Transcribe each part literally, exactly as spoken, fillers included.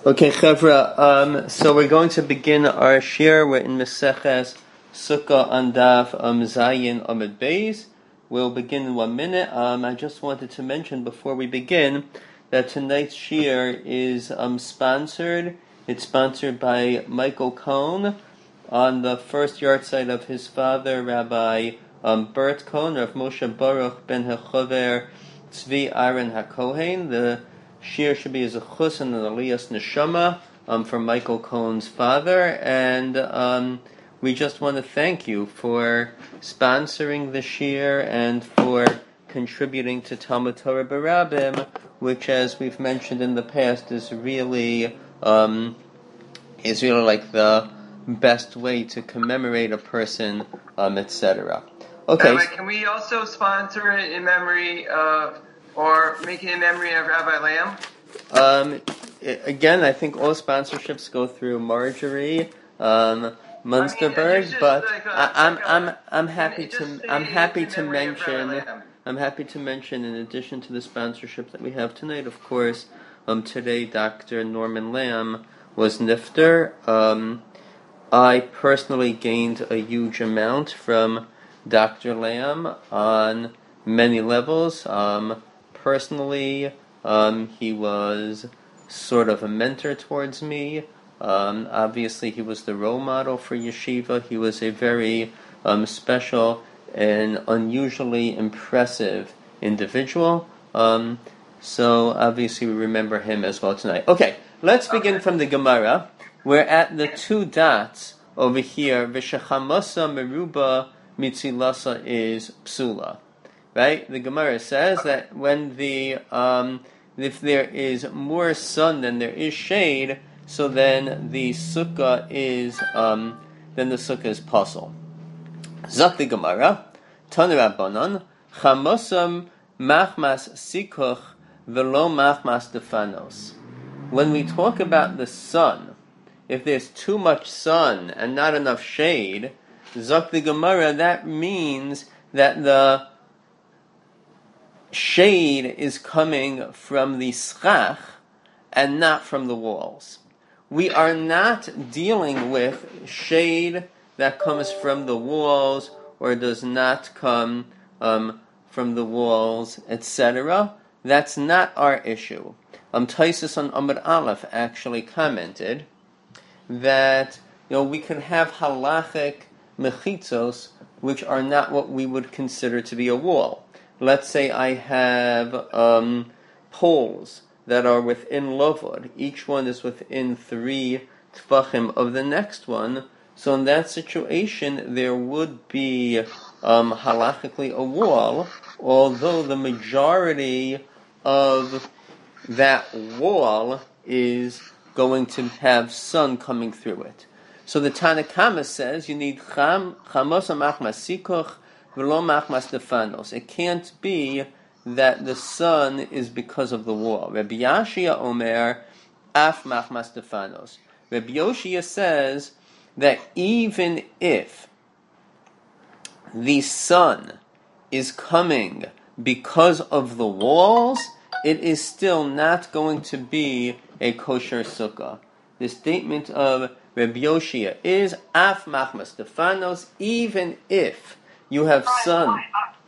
Okay, Chevra, um, so we're going to begin our shir. We're in Meseches Sukkah on Daf um, Zayin Amud Beis. We'll begin in one minute. Um, I just wanted to mention before we begin that tonight's shir is um, sponsored. It's sponsored by Michael Cohn on the first yahrzeit of his father, Rabbi um, Bert Cohn, Rav Moshe Baruch ben Hechover Tzvi Aaron HaKohen. The shir should be as a chus and an aliyas neshama um, from Michael Cohn's father, and um, we just want to thank you for sponsoring the shir and for contributing to Talmud Torah Barabim, which, as we've mentioned in the past, is really um, is really like the best way to commemorate a person, um, et cetera. Okay. Rabbi, can we also sponsor it in memory of, or make it in memory of Rabbi Lamb? Um, again, I think all sponsorships go through Marjorie um, Munsterberg, I mean, but like a, I, I'm like a, I'm I'm happy to I'm happy to mention I'm happy to mention in addition to the sponsorship that we have tonight, of course, um, today Doctor Norman Lamb was nifter. Um, I personally gained a huge amount from Doctor Lamb on many levels. Um, personally, um, he was sort of a mentor towards me. Um, obviously, he was the role model for yeshiva. He was a very um, special and unusually impressive individual. Um, so, obviously, we remember him as well tonight. Okay, let's begin from the Gemara. We're at the two dots over here. V'shechamasa meruba mitzilasa is psula. Right? The Gemara says that when the um, if there is more sun than there is shade, so then the sukkah is um, then the sukkah is pasul. Zak the Gemara, Tanu Rabbanan, Chamosam machmas sikuch velo machmas defanos. When we talk about the sun, if there's too much sun and not enough shade, Zak the Gemara, that means that the shade is coming from the schach and not from the walls. We are not dealing with shade that comes from the walls or does not come um, from the walls, et cetera. That's not our issue. Um, Taisus on Amud Aleph actually commented that you know we can have halachic mechitzos which are not what we would consider to be a wall. Let's say I have um, poles that are within lavud. Each one is within three tfachim of the next one. So in that situation, there would be um, halachically a wall, although the majority of that wall is going to have sun coming through it. So the Tanna Kama says you need cham chamos machmas sikuch v'lo machmas defanos. It can't be that the sun is because of the wall. Rabbi Yashia Omer af machmas defanos. Rabbi Yoshia says that even if the sun is coming because of the walls, it is still not going to be a kosher sukkah. The statement of Rabbi Yoshia is af machmas defanos, even if you have sun,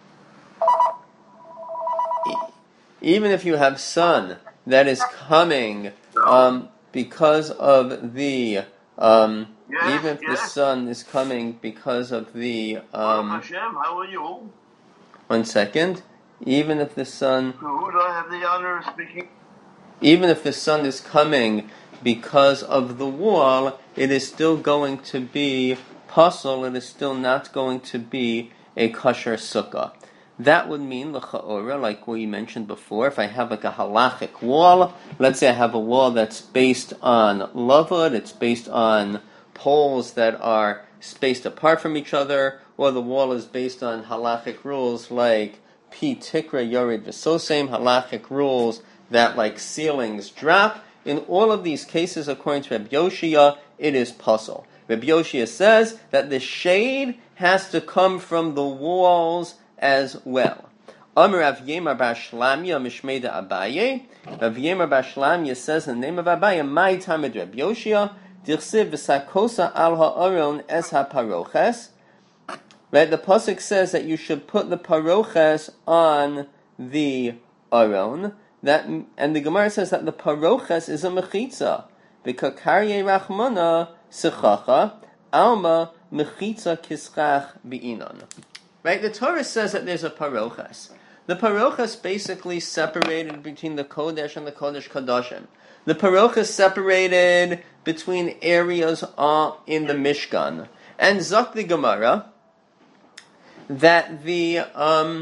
even if you have sun that is coming um, because of the, um, yes, even if yes. the sun is coming because of the, um, Hashem, how are you? one second, even if the sun, Who do I have the honor of speaking? even if the sun is coming because of the wall, it is still going to be pasul, it is still not going to be a kosher sukkah. That would mean, l'cha'ora, like we mentioned before, if I have like a halachic wall, let's say I have a wall that's based on lavud, it's based on poles that are spaced apart from each other, or the wall is based on halachic rules like pi tikra yored v'sosem, halachic rules that like ceilings drop. In all of these cases, according to Rabbi Yoshia, it is pasul. Rabbi Yoshia says that the shade has to come from the walls as well. Amar Rav Yemar bar Shlamya Mishmeda Abaye. Rav Yemar bar Shlamya says in the name of Abaye, my time of Reb Yoshia, Dirsiv v'sakosa al ha'aron es ha'paroches. Right, the pasuk says that you should put the paroches on the aron. That and the Gemara says that the paroches is a mechitza. Because karye rachmana sechacha alma mechitza kischach bi'inon. Right, the Torah says that there's a paroches. The paroches basically separated between the kodesh and the kodesh kadashim. The paroches separated between areas uh, in the Mishkan. And zok the Gemara that the um,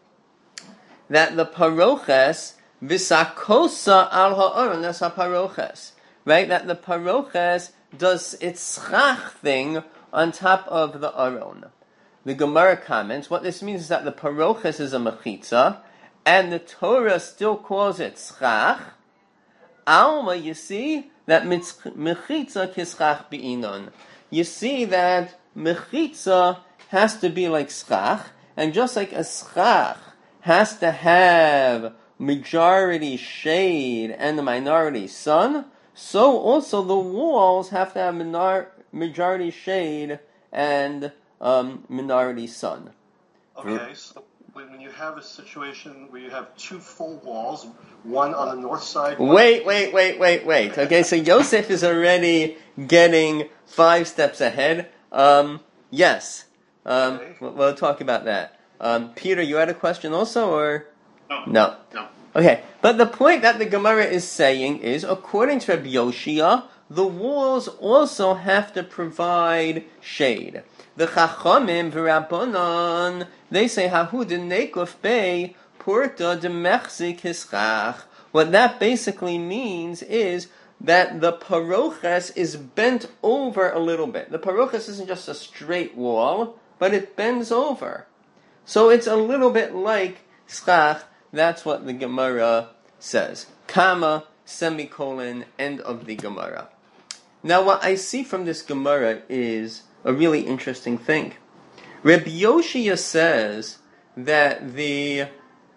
that the paroches visakosa al ha'aron, that's a paroches, right? That the paroches does its schach thing on top of the aron. The Gemara comments, what this means is that the paroches is a mechitza, and the Torah still calls it schach. Alma, you see that mechitza kischach bi'inon. You see that mechitza has to be like schach, and just like a schach has to have majority shade and the minority sun, so also the walls have to have minor- majority shade and um, minority sun. Okay, so when you have a situation where you have two full walls, one on the north side... Wait, wait, wait, wait, wait. Okay, so Yosef is already getting five steps ahead. Um, yes. Um, okay. we'll, we'll talk about that. Um, Peter, you had a question also, or? No. No. No. Okay, but the point that the Gemara is saying is, according to Rabbi Yoshia, the walls also have to provide shade. The Chachamim v'Rabbanan, they say, Hahu de nekuf bei purta de mechzik hischach. What that basically means is that the paroches is bent over a little bit. The paroches isn't just a straight wall, but it bends over. So it's a little bit like schach. That's what the Gemara says. Kama, semicolon, end of the Gemara. Now what I see from this Gemara is a really interesting thing. Reb Yoshia says that the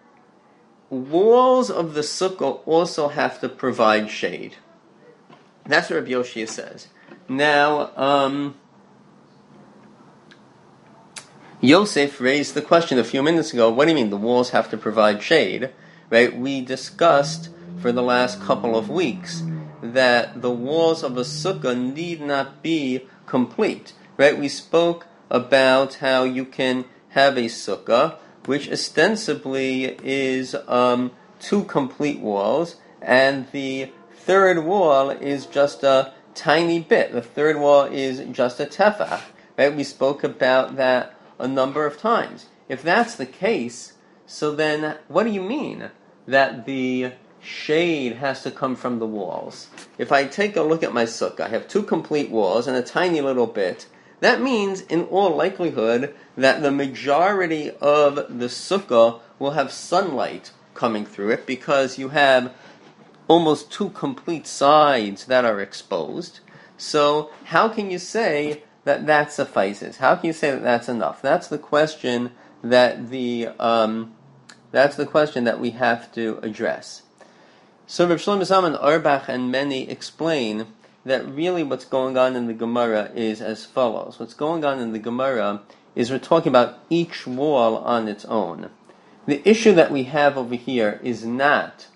walls of the sukkah also have to provide shade. That's what Reb Yoshia says. Now, um, Yosef raised the question a few minutes ago, what do you mean the walls have to provide shade? Right? We discussed for the last couple of weeks that the walls of a sukkah need not be complete. Right? We spoke about how you can have a sukkah which ostensibly is um, two complete walls, and the third wall is just a tiny bit. The third wall is just a tefach. Right? We spoke about that a number of times. If that's the case, so then what do you mean that the shade has to come from the walls? If I take a look at my sukkah, I have two complete walls and a tiny little bit. That means, in all likelihood, that the majority of the sukkah will have sunlight coming through it because you have almost two complete sides that are exposed. So how can you say that that suffices? How can you say that that's enough? That's the question that the um, that's the question that we have to address. So Rav Shlomo Zalman Auerbach and many explain that really what's going on in the Gemara is as follows. What's going on in the Gemara is we're talking about each wall on its own. The issue that we have over here is not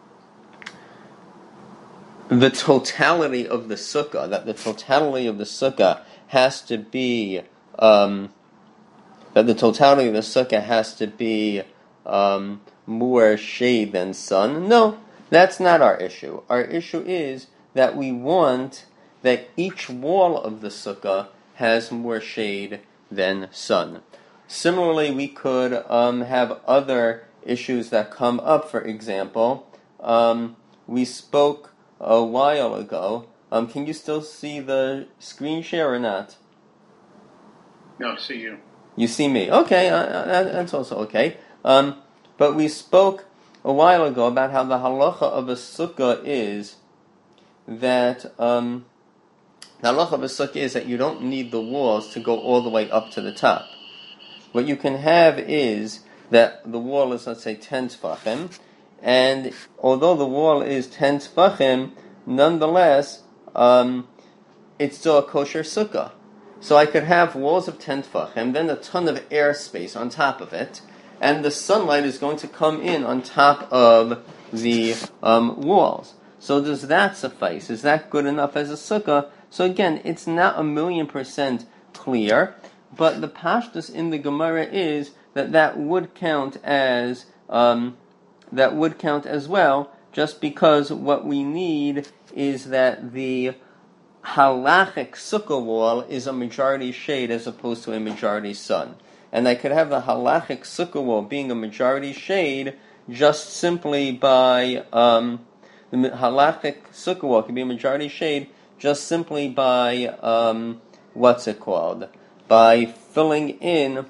the totality of the sukkah, that the totality of the sukkah has to be, um, that the totality of the sukkah has to be um, more shade than sun. No, that's not our issue. Our issue is that we want that each wall of the sukkah has more shade than sun. Similarly, we could um, have other issues that come up. For example, um, we spoke a while ago. Um, can you still see the screen share or not? No, see you. You see me. Okay, uh, that's also okay. Um, but we spoke a while ago about how the halacha of a sukkah is that um, the halacha of a sukkah is that you don't need the walls to go all the way up to the top. What you can have is that the wall is, let's say, ten tefachim, and although the wall is ten tefachim, nonetheless, um, it's still a kosher sukkah. So I could have walls of ten tefachim, then a ton of air space on top of it, and the sunlight is going to come in on top of the um, walls. So does that suffice? Is that good enough as a sukkah? So again, it's not a million percent clear, but the pashtus in the Gemara is that that would count as um, that would count as well, just because what we need is that the halachic sukkah wall is a majority shade as opposed to a majority sun. And I could have the halachic sukkah wall being a majority shade just simply by um, the halachic sukkah wall can be a majority shade just simply by um, what's it called? By filling in.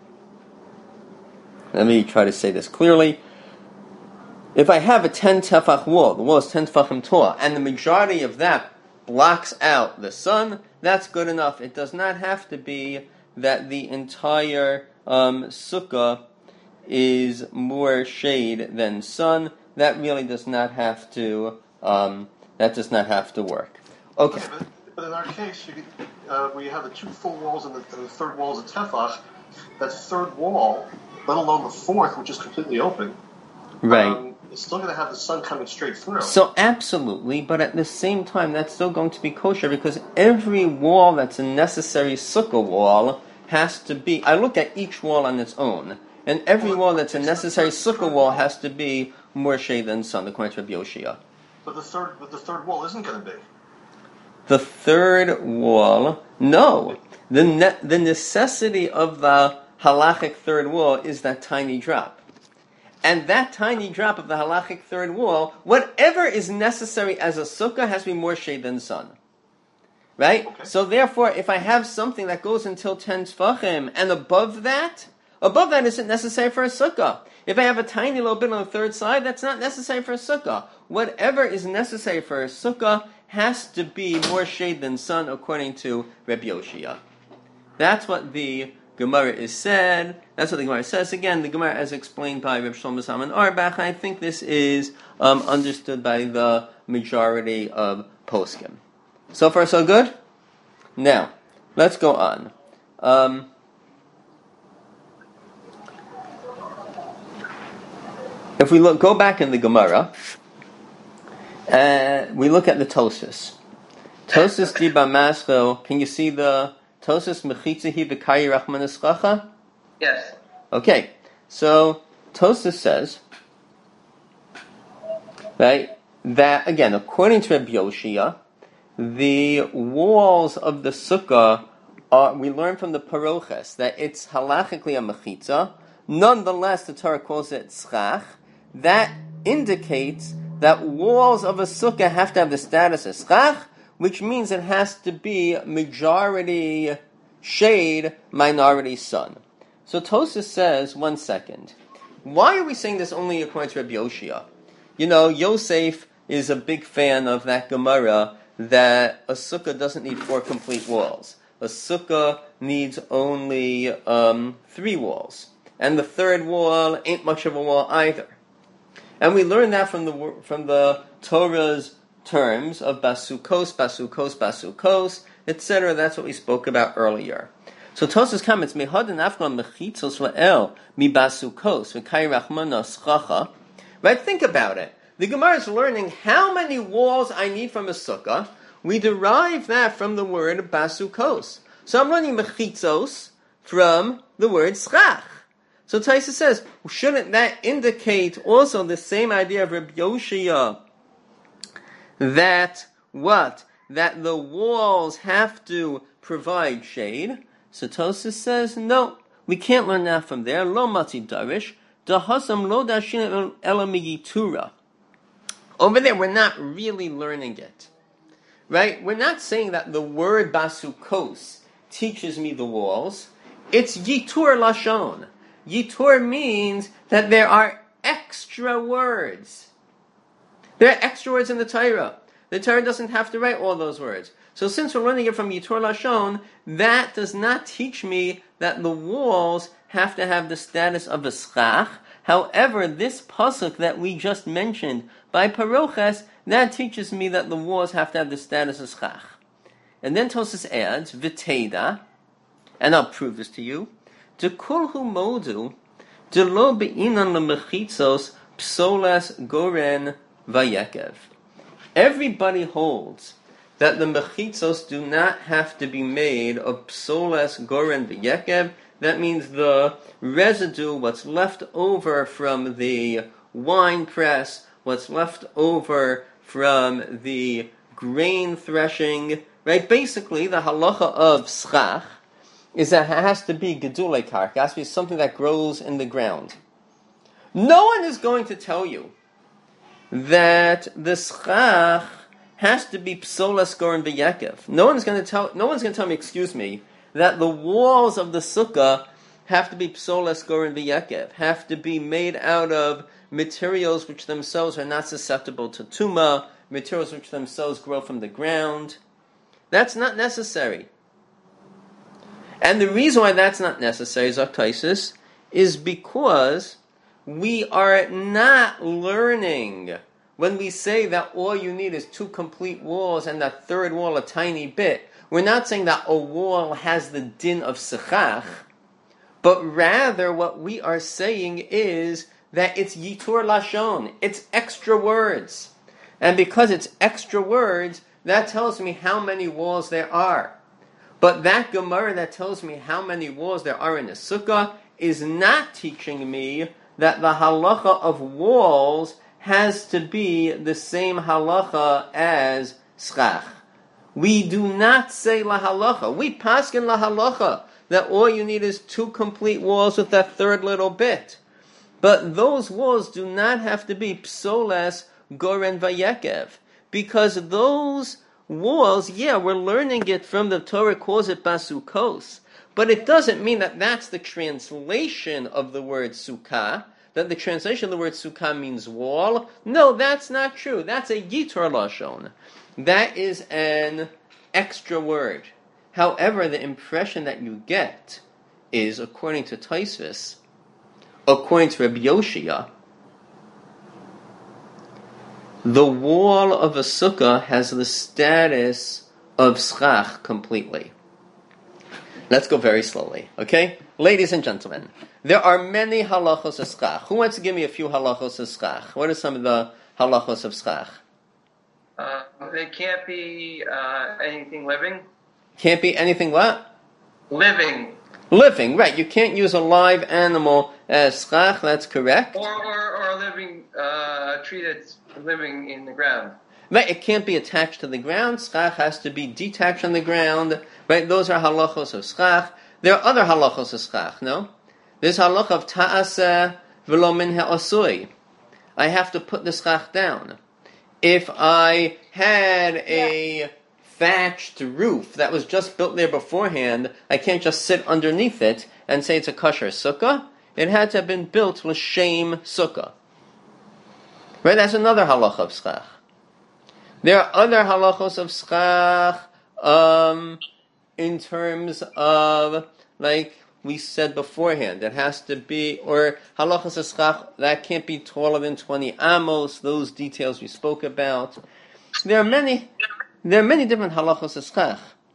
Let me try to say this clearly. If I have a ten tefach wall, the wall is ten tefachim tall, and the majority of that blocks out the sun, that's good enough. It does not have to be that the entire um, sukkah is more shade than sun. That really does not have to. Um, that does not have to work. Okay. But, but in our case, you could, uh, where you have the two full walls and the, and the third wall is a tefach, that third wall, let alone the fourth, which is completely open, right? Um, it's still going to have the sun coming straight through. So absolutely, but at the same time, that's still going to be kosher because every wall that's a necessary sukkah wall has to be. I look at each wall on its own, and every wall that's a necessary sukkah wall has to be more shade than sun, according to Rabbi Yoshia. But the third, but the third wall isn't going to be. The third wall, no. The ne- the necessity of the halachic third wall is that tiny drop. And that tiny drop of the halachic third wall, whatever is necessary as a sukkah has to be more shade than sun. Right? Okay. So therefore, if I have something that goes until ten tefachim, and above that, above that isn't necessary for a sukkah. If I have a tiny little bit on the third side, that's not necessary for a sukkah. Whatever is necessary for a sukkah has to be more shade than sun, according to Rabbi Yoshia. That's what the Gemara is said. That's what the Gemara says. Again, the Gemara, as explained by Reb Shlomo Zalman Auerbach, I think this is um, understood by the majority of poskim. So far, so good? Now, let's go on. Um, if we look, go back in the Gemara, uh, we look at the Tosfos. Tosfos di Bamaschil, can you see the Tosfos Mechitzahi B'Kayi Rachmanischacha? Yes. Okay, so Tosfos says, right, that, again, according to Rabbi Yoshia, the walls of the sukkah are, we learn from the paroches that it's halachically a mechitza. Nonetheless, the Torah calls it tzchach. That indicates that walls of a sukkah have to have the status of tzchach, which means it has to be majority shade, minority sun. So Tosfos says, one second, why are we saying this only according to Rabbi Yoshia? You know, Yosef is a big fan of that Gemara that a sukkah doesn't need four complete walls. A sukkah needs only um, three walls. And the third wall ain't much of a wall either. And we learn that from the from the Torah's terms of basukos, basukos, basukos, et cetera. That's what we spoke about earlier. So Tosfos comments, Mehad and Afghan mechitzos la'el mi basukos v'kai rachmana schacha. Right? Think about it. The Gemara is learning how many walls I need from a sukkah. We derive that from the word basukos. So I'm learning mechitzos from the word schach. So Tosfos says, shouldn't that indicate also the same idea of Rabbi Yoshia, that what? That the walls have to provide shade? So Tosfos says, no, we can't learn that from there. Lo matzi darish, dahasam lo dashin ela miyitura. Over there, we're not really learning it. Right? We're not saying that the word basukos teaches me the walls. It's yitur lashon. Yitur means that there are extra words. There are extra words in the Torah. The Torah doesn't have to write all those words. So since we're learning it from Yitur Lashon, that does not teach me that the walls have to have the status of a schach. However, this pasuk that we just mentioned by Paroches, that teaches me that the walls have to have the status of schach. And then Tosas adds, V'teda, and I'll prove this to you, Dekulhu modu, de lo be'inan lemechitzos psolas goren vayekev. Everybody holds that the mechitzos do not have to be made of psolas goren vayekev. That means the residue, what's left over from the wine press, what's left over from the grain threshing, right? Basically, the halacha of schach is that it has to be gedulei karka, it has to be something that grows in the ground. No one is going to tell you that the schach has to be psolas goren v'yekev. No one's going to tell. No one's going to tell me, excuse me, that the walls of the sukkah have to be psolas goren v'yekev, have to be made out of materials which themselves are not susceptible to tumah, materials which themselves grow from the ground. That's not necessary. And the reason why that's not necessary, Zaktaisis, is because we are not learning when we say that all you need is two complete walls and that third wall a tiny bit. We're not saying that a wall has the din of sechach, but rather what we are saying is that it's yitur lashon, it's extra words. And because it's extra words, that tells me how many walls there are. But that Gemara that tells me how many walls there are in a sukkah is not teaching me that the halacha of walls has to be the same halacha as schach. We do not say la halacha. We paskin la halacha that all you need is two complete walls with that third little bit. But those walls do not have to be psolas goren vayekev, because those walls, yeah, we're learning it from the Torah calls it basukos, but it doesn't mean that that's the translation of the word sukkah, that the translation of the word sukkah means wall. No, that's not true. That's a yitur lashon. That is an extra word. However, the impression that you get is, according to Tosfos, according to Rabbi Yoshia, the wall of a sukkah has the status of schach completely. Let's go very slowly, okay? Ladies and gentlemen, there are many halachos of schach. Who wants to give me a few halachos of schach? What are some of the halachos of schach? Uh, they can't be uh, anything living. Can't be anything what? Living. Living, right. You can't use a live animal as schach, that's correct. Or, or, or a living uh, tree that's living in the ground. Right, it can't be attached to the ground. Schach has to be detached from the ground. Right, those are halachos of schach. There are other halachos of schach, no? There's halach of ta'aseh v'lo min ha'asui. I have to put the schach down. If I had a thatched roof that was just built there beforehand, I can't just sit underneath it and say it's a kosher sukkah. It had to have been built l'shem sukkah. Right, that's another halacha of schach. There are other halachos of schach um, in terms of, like we said beforehand, it has to be, or halachos of schach that can't be taller than twenty amos, those details we spoke about. There are many, there are many different halachos of schach.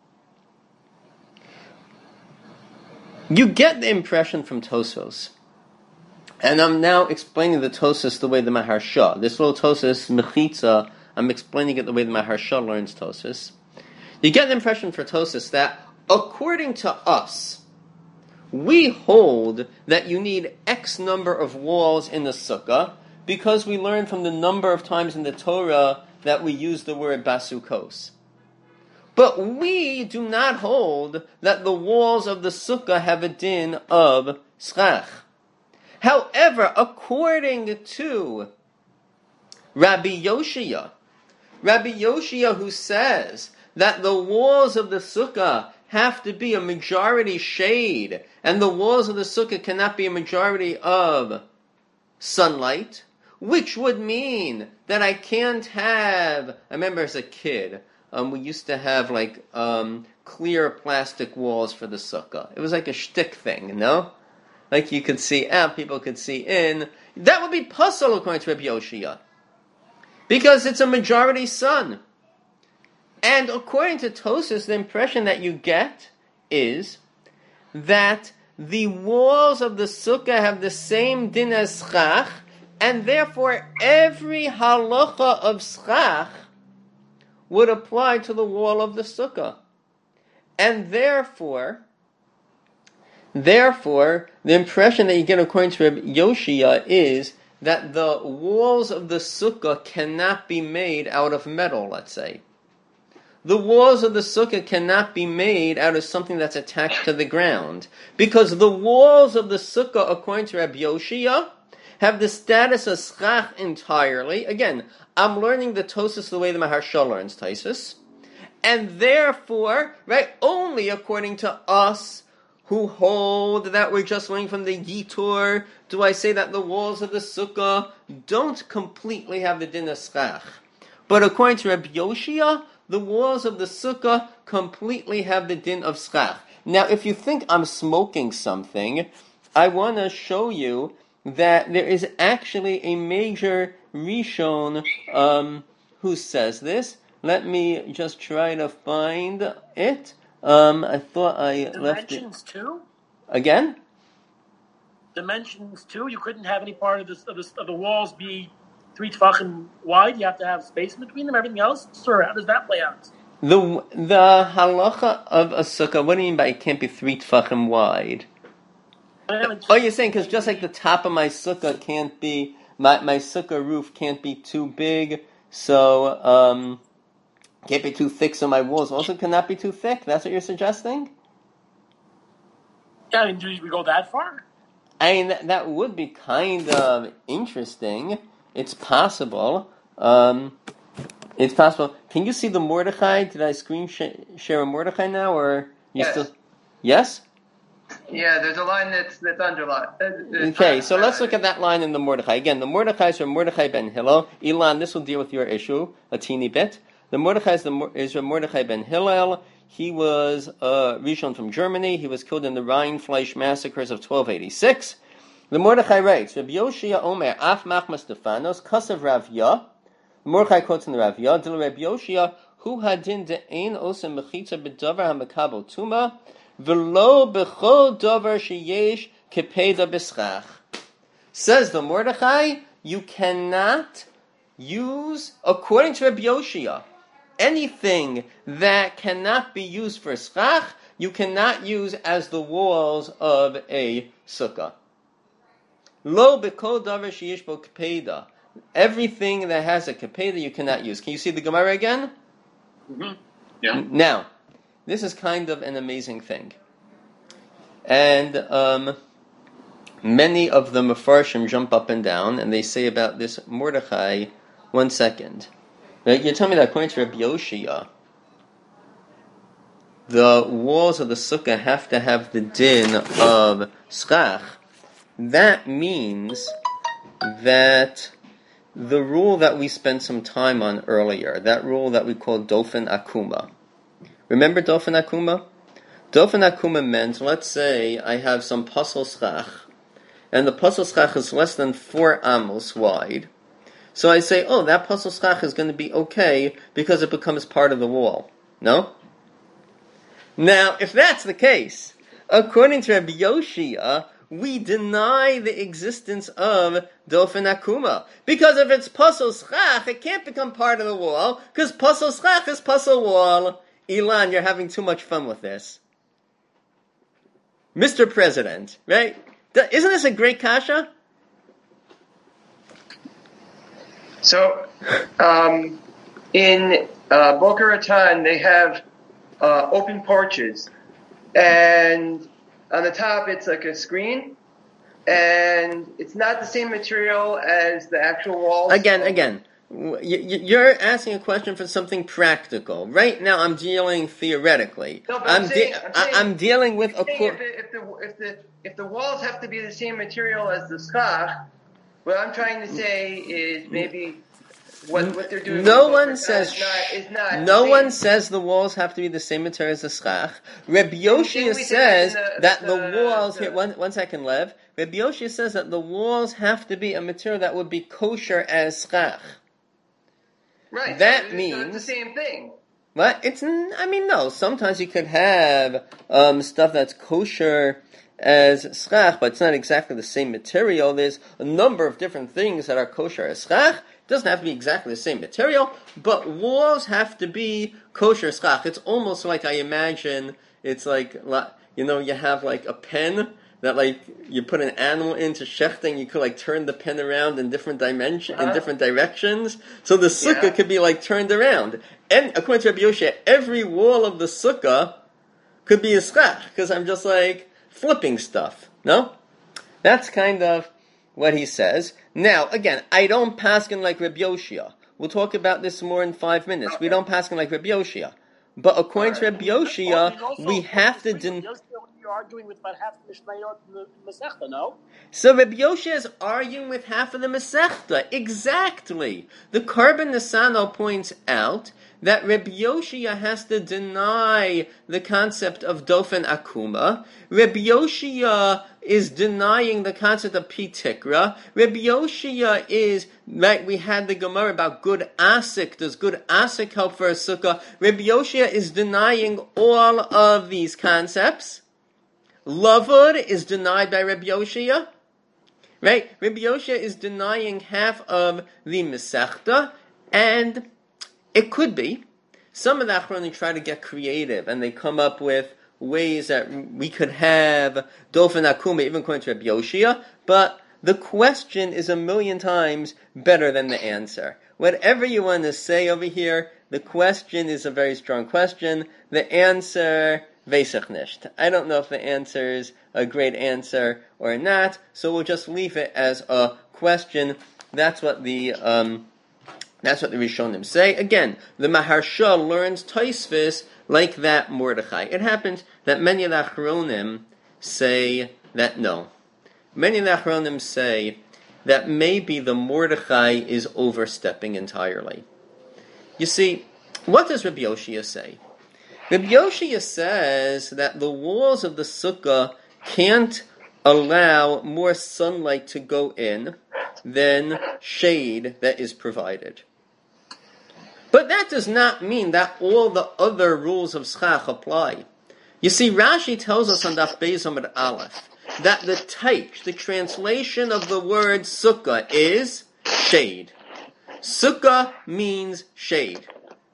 You get the impression from Tosfos, and I'm now explaining the Tosfos the way the Maharsha, this little Tosfos, Mechitza, I'm explaining it the way the Maharsha learns Tosfos. You get the impression for Tosfos that, according to us, we hold that you need X number of walls in the sukkah because we learn from the number of times in the Torah that we use the word basukos. But we do not hold that the walls of the sukkah have a din of schach. However, according to Rabbi Yoshia, Rabbi Yoshia, who says that the walls of the sukkah have to be a majority shade, and the walls of the sukkah cannot be a majority of sunlight, which would mean that I can't have, I remember as a kid, um, we used to have like um, clear plastic walls for the sukkah. It was like a shtick thing, you know? like you could see out, people could see in, that would be puzzle according to Rabbi Yoshia. Because it's a majority sun. And according to Tosas, the impression that you get is that the walls of the sukkah have the same din as schach, and therefore every halacha of schach would apply to the wall of the sukkah. And therefore, therefore, the impression that you get according to Rabbi Yoshia is that the walls of the sukkah cannot be made out of metal, let's say. The walls of the sukkah cannot be made out of something that's attached to the ground. Because the walls of the sukkah, according to Rabbi Yoshia, have the status of schach entirely. Again, I'm learning the Tosas the way the Maharshal learns Tosas. And therefore, right, only according to us who hold that we're just learning from the Yitur, do I say that the walls of the sukkah don't completely have the din of schach. But according to Rabbi Yoshia, the walls of the sukkah completely have the din of schach. Now, if you think I'm smoking something, I want to show you that there is actually a major Rishon um, who says this. Let me just try to find it. Um, I thought I left it. Dimensions too? Again? Dimensions too? You couldn't have any part of, this, of, this, of the walls be three tefachim wide? You have to have space between them? Everything else? Sir, how does that play out? The the halacha of a sukkah, what do you mean by it can't be three tefachim wide? Oh, you're saying because just like the top of my sukkah can't be, my, my sukkah roof can't be too big, so um, can't be too thick, so my walls also cannot be too thick? That's what you're suggesting? Yeah, I mean, do we go that far? I mean, that, that would be kind of interesting. It's possible. Um, it's possible. Can you see the Mordechai? Did I screen sh- share a Mordechai now, or you Yes. still? Yes? Yeah, there's a line that's that's underlined. Okay, so let's look at that line in the Mordechai. Again, the Mordechai is from Mordechai ben Hillel. Ilan, this will deal with your issue a teeny bit. The Mordechai is, the, is from Mordechai ben Hillel. He was a Rishon from Germany. He was killed in the Rheinfleisch massacres of twelve eighty-six. The Mordechai writes, Rabbi Yoshia Omer, Af Machmas Stefanos, Kasav Rav Yah. The Mordechai quotes in the Rav Yah, Dil Rabbi Yoshia, Hu hadin de'ein osem mechitza b'davar ha'mekabel tuma, v'lo b'chol davar sheyesh kepeda b'schach. Says the Mordechai, you cannot use, according to Rabbi Yoshia, anything that cannot be used for schach, you cannot use as the walls of a sukkah. Lo b'kol davar sheyesh bo kepeda. Everything that has a kepeda you cannot use. Can you see the Gemara again? Mm-hmm. Yeah. Now, this is kind of an amazing thing. And um, many of the Mefarshim jump up and down, and they say about this Mordechai, one second. Right? You're telling me that according to Rabbi Yoshia, the walls of the sukkah have to have the din of schach. That means that the rule that we spent some time on earlier, that rule that we called Dofen Akuma. Remember Dofen Akuma? Dofen Akuma meant, let's say I have some pasal schach, and the pasal schach is less than four amos wide. So I say, oh, that pasal schach is going to be okay because it becomes part of the wall. No? Now, if that's the case, according to Rabbi Yoshia, we deny the existence of Dofen Akuma. Because if it's pasal schach, it can't become part of the wall, because pasal schach is pasal wall. Ilan, you're having too much fun with this. Mister President, right? Isn't this a great kasha? So, um, in uh, Boca Raton, they have uh, open porches, and on the top it's like a screen, and it's not the same material as the actual walls. Again, again, you're asking a question for something practical. Right now, I'm dealing theoretically. No, but I'm, I'm, saying, de- I'm, saying, I'm dealing with I'm a. Cor- if, the, if the if the if the walls have to be the same material as the schach, what I'm trying to say is maybe what, what they're doing. No with one Boker says. is not, is not no the one same. says the walls have to be the same material as the schach. Rabbi Didn't Yoshia we say says that in the- that the- the walls. the- Here, one one second, Lev. Rabbi Yoshia says that the walls have to be a material that would be kosher as schach. Right. That so, so means- it's the same thing. What? It's. n- I mean, no. Sometimes you could have um, stuff that's kosher as schach, but it's not exactly the same material. There's a number of different things that are kosher as schach. It doesn't have to be exactly the same material, but walls have to be kosher schach. It's almost like I imagine it's like, you know, you have like a pen that like you put an animal into shechting, you could like turn the pen around in different dimension, Uh-huh. in different directions. So the sukkah Yeah. could be like turned around. And according to Rabbi Yoshia, every wall of the sukkah could be a schach, because I'm just like flipping stuff. No? That's kind of what he says. Now, again, I don't paskin like Rabbi Yoshia. We'll talk about this more in five minutes. We don't paskin like Rabbi Yoshia. But according to Rabbi Yoshia, we have to... Den- You're arguing with about half the Mishnayot in the Masechta, no? So Rabbi Yoshia is arguing with half of the Masechta. Exactly. The Karban Nisano points out that Rabbi Yoshia has to deny the concept of Dofen Akuma. Rabbi Yoshia is denying the concept of Pitikra. Rabbi Yoshia is, like we had the Gemara about good asik. Does good asik help for a sukkah? Rabbi Yoshia is denying all of these concepts. Lavud is denied by Rabbi Yoshia. Right? Rabbi Yoshia is denying half of the Masechta, and it could be some of the Achronim try to get creative, and they come up with ways that we could have Dofen Akuma, even according to Rabbi Yoshia, but the question is a million times better than the answer. Whatever you want to say over here, the question is a very strong question. The answer, Veisach nicht. I don't know if the answer is a great answer or not, so we'll just leave it as a question. That's what the um, that's what the Rishonim say. Again, the Maharsha learns Tosfos like that Mordechai. It happens that many of the Achronim say that no. Many of the Achronim say that maybe the Mordechai is overstepping entirely. You see, what does Rabbi Yoshia say? Rabbi Yoshia says that the walls of the sukkah can't allow more sunlight to go in than shade that is provided. But that does not mean that all the other rules of schach apply. You see, Rashi tells us on Daf Beis Amud Aleph that the taich, the translation of the word sukkah, is shade. Sukkah means shade.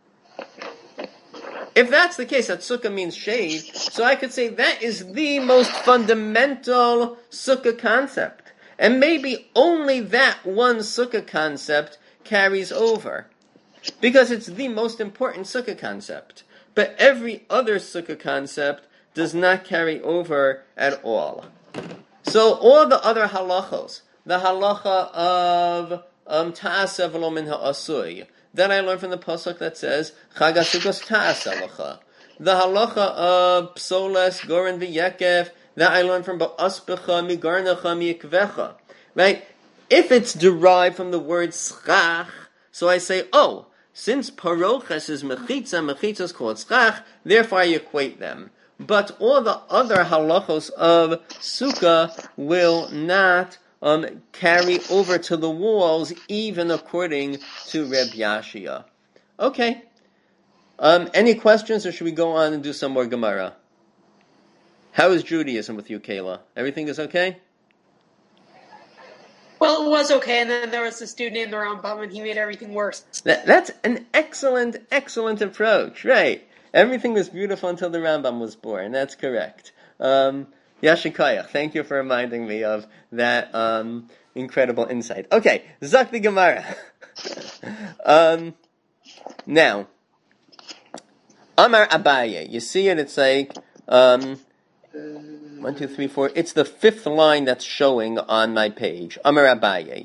If that's the case, that sukkah means shade, so I could say that is the most fundamental sukkah concept. And maybe only that one sukkah concept carries over. Because it's the most important sukkah concept. But every other sukkah concept does not carry over at all. So all the other halachos, the halacha of um, ta'aseh v'lo min ha'asui, that I learned from the pasuk that says Chag HaSukkos ta'aseh lacha. The halacha of psoles goren v'yekef, that I learned from ba'aspecha migarnecha mi'ikvecha. Right? If it's derived from the word schach, so I say, oh, since paroches is mechitza, mechitza is called schach, therefore I equate them. But all the other halachos of sukkah will not um, carry over to the walls, even according to Reb Yashia. Okay. Um, any questions, or should we go on and do some more Gemara? How is Judaism with you, Kayla? Everything is okay? Well, it was okay, and then there was this dude named the Rambam, and he made everything worse. That, that's an excellent, excellent approach, right? Everything was beautiful until the Rambam was born. That's correct. Um, Yashikayach, thank you for reminding me of that um, incredible insight. Okay, Zak the Gemara. um, now, Amar Abaye. You see it? It's like um, one, two, three, four. It's the fifth line that's showing on my page. Amar Abaye.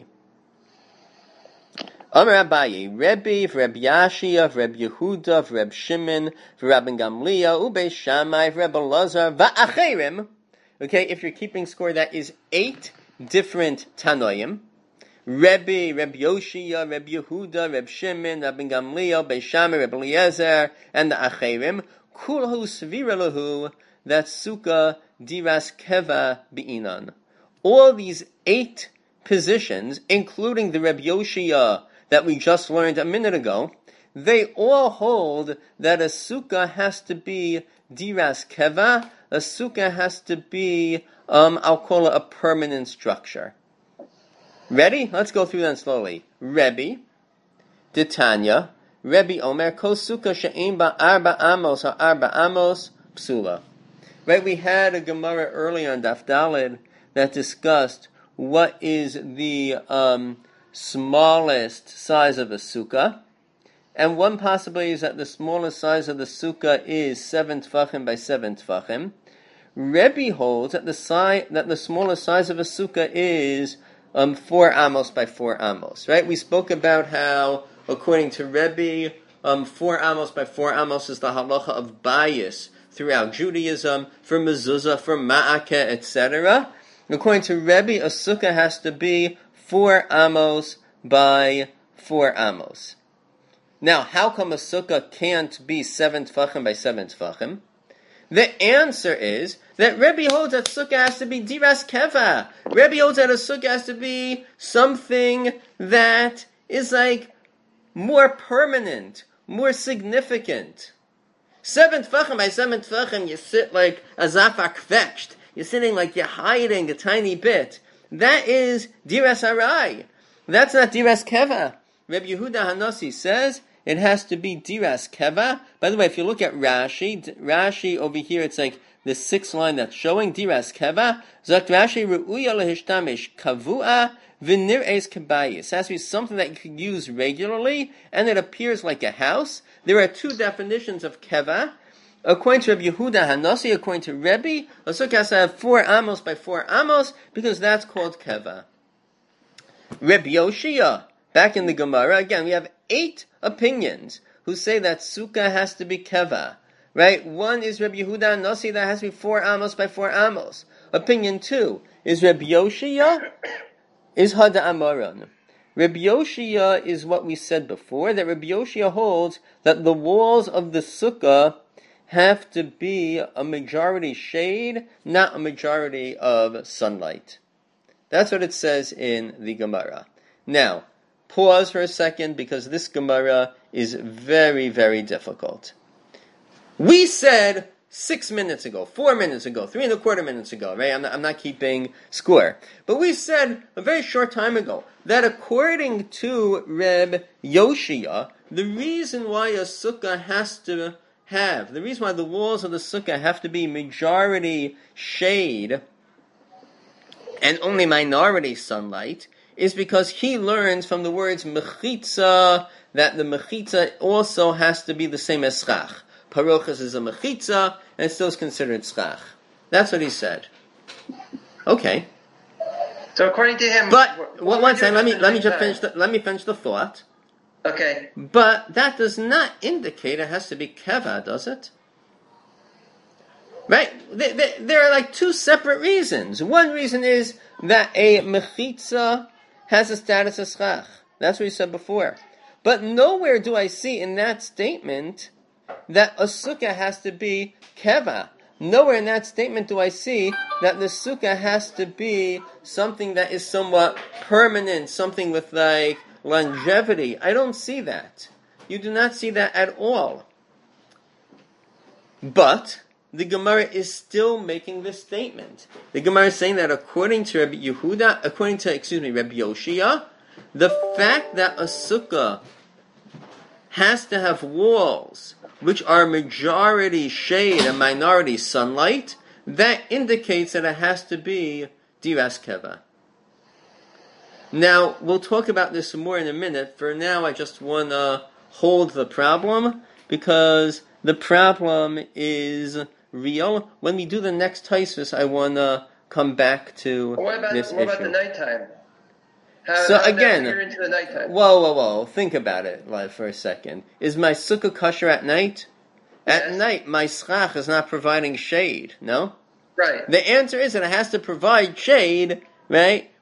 Amar Abaye, Rebbe, Reb Yashia, Reb Yehuda, Reb Shimon, Rabbi Gamliel, Ube Shammai, Reb Elazar, Va'acherim. Okay, if you're keeping score, that is eight different Tanoim. Rebbe, Rebbe Yoshia, Rebbe Yehuda, Rebbe Shimon, Rebbe Gamliel, Beis Shammai, Rebbe Eliezer, and the Acherim, Kulhu Svira Lahu, that Sukkah Diras Keva Be'inan. All these eight positions, including the Rebbe Yoshia that we just learned a minute ago, they all hold that a Sukkah has to be Diras Keva, a Sukkah has to be, um, I'll call it a permanent structure. Ready? Let's go through them slowly. Rebbe, Titania, Rebbe Omer, Kol Sukkah she'ein ba arba amos ha arba amos psula. Right, we had a Gemara earlier on Daf Daled that discussed what is the um, smallest size of a sukkah, and one possibility is that the smallest size of the sukkah is seven tefachim by seven tefachim. Rebbe holds that the si- that the smallest size of a sukkah is um, four amos by four amos. Right? We spoke about how, according to Rebbe, um, four amos by four amos is the halacha of bayis throughout Judaism, for mezuzah, for ma'akeh, et cetera. According to Rebbe, a sukkah has to be four amos by four amos. Now, how come a sukkah can't be seven tefachim by seven tefachim? The answer is that Rebbe holds that sukkah has to be diras keva. Rebbe holds that a sukkah has to be something that is like more permanent, more significant. Seven tefachim by seven tefachim, you sit like a zafar kvetched. You're sitting like you're hiding a tiny bit. That is diras arai. That's not diras keva. Rebbe Yehuda Hanasi says it has to be diras keva. By the way, if you look at Rashi, Rashi over here, it's like the sixth line that's showing diras keva. Zakt Rashi ru'uya lehishtamish kavua v'nir'es kebayis. It has to be something that you can use regularly, and it appears like a house. There are two definitions of keva. According to Rebbe Yehuda Hanasi, according to Rebbe, a sukkah has to have four amos by four amos, because that's called keva. Rebbe Yoshia, back in the Gemara, again, we have eight opinions who say that sukkah has to be keva. Right? One is Rebbe Yehuda Hanasi, that has to be four amos by four amos. Opinion two is Rebbe Yoshia, is Hada Amaron. Rebbe Yoshia is what we said before, that Rebbe Yoshia holds that the walls of the sukkah have to be a majority shade, not a majority of sunlight. That's what it says in the Gemara. Now, pause for a second, because this Gemara is very, very difficult. We said six minutes ago, four minutes ago, three and a quarter minutes ago, right? I'm not, I'm not keeping score. But we said a very short time ago that according to Reb Yoshia, the reason why a sukkah has to have, the reason why the walls of the sukkah have to be majority shade and only minority sunlight is because he learns from the words mechitza that the mechitza also has to be the same as schach. Parochas is a mechitza and still is considered schach. That's what he said. Okay. So according to him, but what, what, what one second, let me let me just time? finish the, let me finish the thought. Okay. But that does not indicate it has to be keva, does it? Right? There, there, there are like two separate reasons. One reason is that a mechitza has a status of schach. That's what you said before. But nowhere do I see in that statement that a sukkah has to be keva. Nowhere in that statement do I see that the sukkah has to be something that is somewhat permanent, something with like longevity. I don't see that. You do not see that at all. But the Gemara is still making this statement. The Gemara is saying that according to Rabbi Yehuda, according to, excuse me, Rabbi Yoshia, the fact that a sukkah has to have walls which are majority shade and minority sunlight, that indicates that it has to be diras keva. Now, we'll talk about this more in a minute. For now, I just want to hold the problem, because the problem is real. When we do the next Tosfos, I want to come back to what about, this what issue. about the nighttime? How, so how does again, that figure into the nighttime? whoa, whoa, whoa, think about it like, for a second. Is my sukkah kosher at night? At Yes. night, my schach is not providing shade, no? Right. The answer is that it has to provide shade, right,